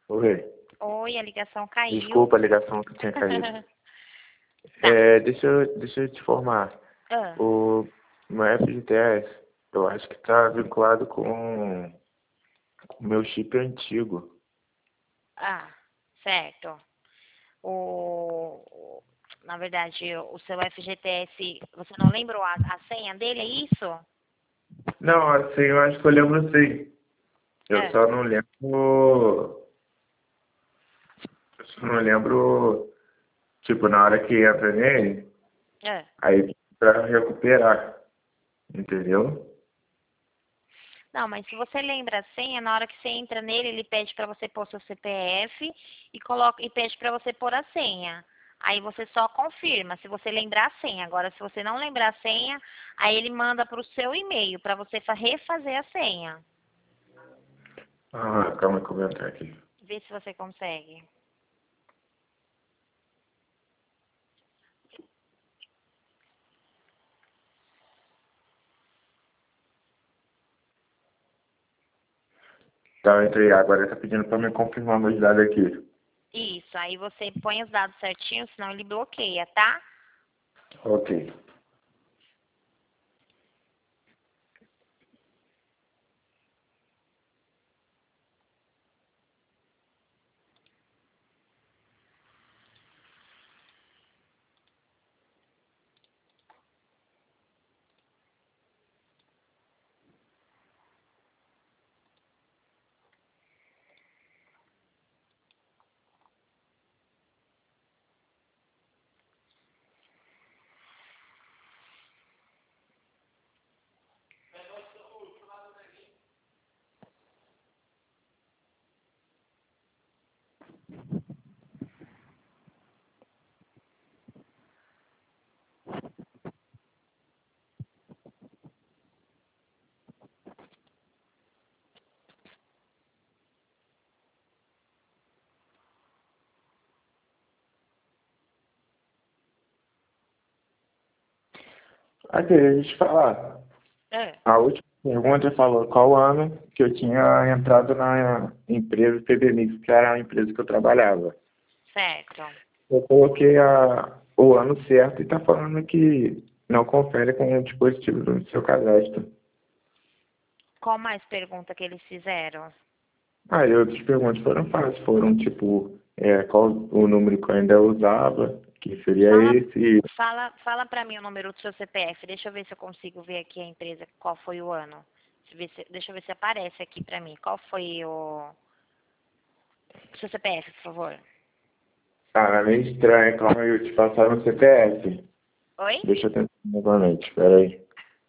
Oi. Oi, a ligação caiu. Desculpa a ligação que tinha caído. Tá. Deixa eu te informar. Ah, O meu FGTS, eu acho que está vinculado com o meu chip antigo. certo. Na verdade, o seu FGTS, você não lembrou a senha dele, é isso? Não, assim, eu acho que eu lembro sim. Eu Ah, só não lembro. Eu só não lembro, tipo, na hora que entra nele, ah. aí pra recuperar. Entendeu? Não, mas se você lembra a senha, na hora que você entra nele, ele pede para você pôr seu CPF e pede para você pôr a senha. Aí você só confirma, se você lembrar a senha. Agora, se você não lembrar a senha, aí ele manda para o seu e-mail para você refazer a senha. Ah, calma que eu vou entrar aqui. Vê se você consegue. Tá, eu entrei. Agora tá pedindo pra me confirmar meus dados aqui. Isso, aí você põe os dados certinhos, senão ele bloqueia, tá? Ok. Aqui, deixa eu te falar. É. A última pergunta falou qual ano que eu tinha entrado na empresa PBMix, que era a empresa que eu trabalhava. Certo. Eu coloquei o ano certo e tá falando que não confere com o dispositivo do seu cadastro. Qual mais pergunta que eles fizeram? Aí outras perguntas foram fáceis, foram tipo, qual o número que eu ainda usava, que seria Fala, esse. fala para mim o número do seu CPF. Deixa eu ver se eu consigo ver aqui a empresa, qual foi o ano. Deixa eu ver se aparece aqui para mim. Qual foi o seu CPF, por favor? Ah, é meio estranho, calma aí, eu te passar no CPF. Oi? Deixa eu tentar novamente, peraí.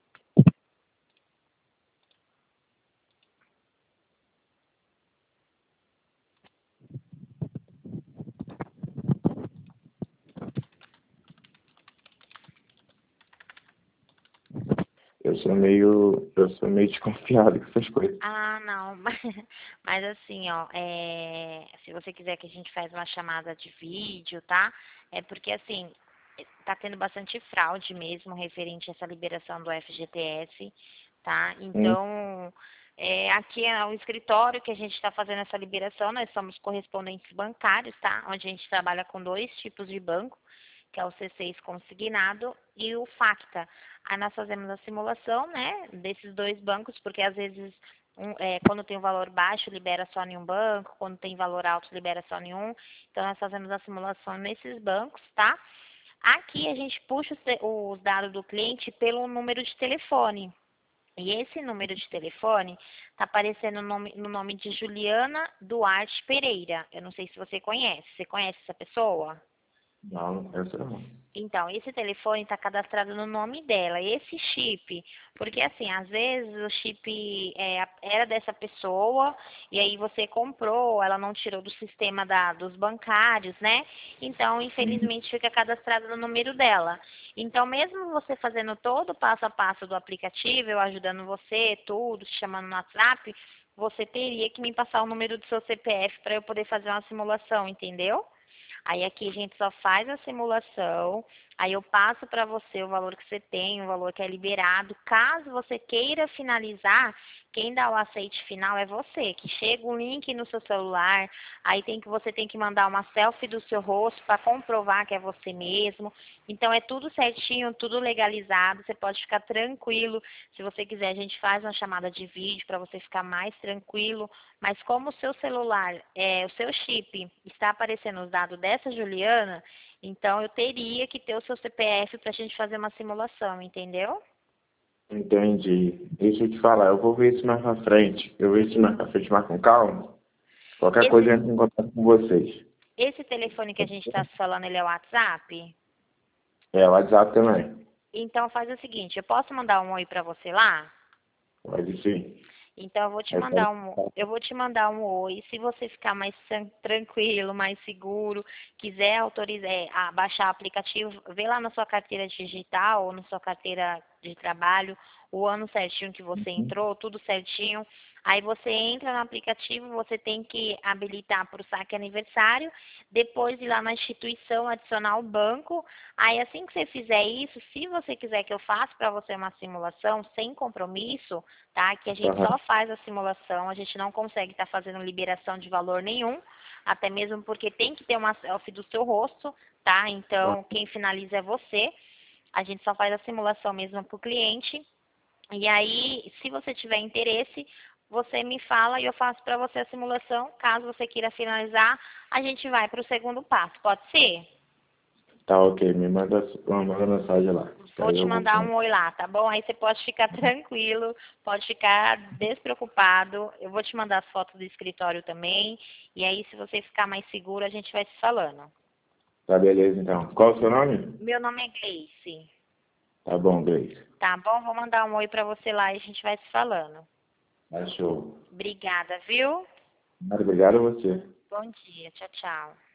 Eu sou meio desconfiado com essas coisas. Ah, não. Mas assim, ó, se você quiser que a gente faça uma chamada de vídeo, tá? É porque assim, tá tendo bastante fraude mesmo referente a essa liberação do FGTS, tá? Hum, Então, aqui é o escritório que a gente está fazendo essa liberação, nós somos correspondentes bancários, tá? Onde a gente trabalha com dois tipos de banco, que é o C6 consignado e o Facta. Aí nós fazemos a simulação, né, desses dois bancos, porque às vezes quando tem um valor baixo, libera só em um banco, quando tem valor alto, libera só em um. Então, nós fazemos a simulação nesses bancos, tá? Aqui a gente puxa os dados do cliente pelo número de telefone. E esse número de telefone está aparecendo no nome de Juliana Duarte Pereira. Eu não sei se você conhece. Você conhece essa pessoa? não, não penso não. Então, esse telefone está cadastrado no nome dela, esse chip, porque assim, às vezes o chip era dessa pessoa e aí você comprou, ela não tirou do sistema dos bancários, né? Então, infelizmente, fica cadastrado no número dela. Então, mesmo você fazendo todo o passo a passo do aplicativo, eu ajudando você, tudo, te chamando no WhatsApp, você teria que me passar o número do seu CPF para eu poder fazer uma simulação, entendeu? Aí aqui a gente só faz a simulação, aí eu passo para você o valor que você tem, o valor que é liberado. Caso você queira finalizar, quem dá o aceite final é você, que chega um link no seu celular, aí você tem que mandar uma selfie do seu rosto para comprovar que é você mesmo. Então é tudo certinho, tudo legalizado, você pode ficar tranquilo. Se você quiser, a gente faz uma chamada de vídeo para você ficar mais tranquilo. Mas como o seu celular, o seu chip está aparecendo os dados dessa Juliana, então eu teria que ter o seu CPF para a gente fazer uma simulação, entendeu? Entendi. Deixa eu te falar, eu vou ver isso mais pra frente. Eu vejo isso mais pra frente, mais com calma. Qualquer coisa eu Esse, entro em contato com vocês. esse telefone que a gente está falando, ele é o WhatsApp? É, o WhatsApp também. Então faz o seguinte, eu posso mandar um oi para você lá? Pode sim. Então eu vou te mandar um oi. Se você ficar mais tranquilo, mais seguro, quiser autorizar, baixar o aplicativo, vê lá na sua carteira digital ou na sua carteira de trabalho o ano certinho que você entrou, tudo certinho. Aí você entra no aplicativo, você tem que habilitar para o saque aniversário, depois ir lá na instituição, adicionar o banco. Aí assim que você fizer isso, se você quiser que eu faça para você uma simulação sem compromisso, tá? Que a gente Aham. só faz a simulação, a gente não consegue estar fazendo liberação de valor nenhum, até mesmo porque tem que ter uma selfie do seu rosto, tá? Então, quem finaliza é você. A gente só faz a simulação mesmo para o cliente. E aí, se você tiver interesse, você me fala e eu faço para você a simulação. Caso você queira finalizar, a gente vai para o segundo passo. Pode ser? Tá ok, manda mensagem lá. Que Vou aí te eu vou. mandar um oi lá, tá bom? Aí você pode ficar tranquilo, pode ficar despreocupado. Eu vou te mandar as fotos do escritório também. E aí, se você ficar mais seguro, a gente vai se falando. Tá beleza então. Qual o seu nome? Meu nome é Gleice, Tá bom, Grace. tá bom? Vou mandar um oi pra você lá e a gente vai se falando. Tá show. Obrigada, viu? Obrigado a você. Bom dia, tchau, tchau.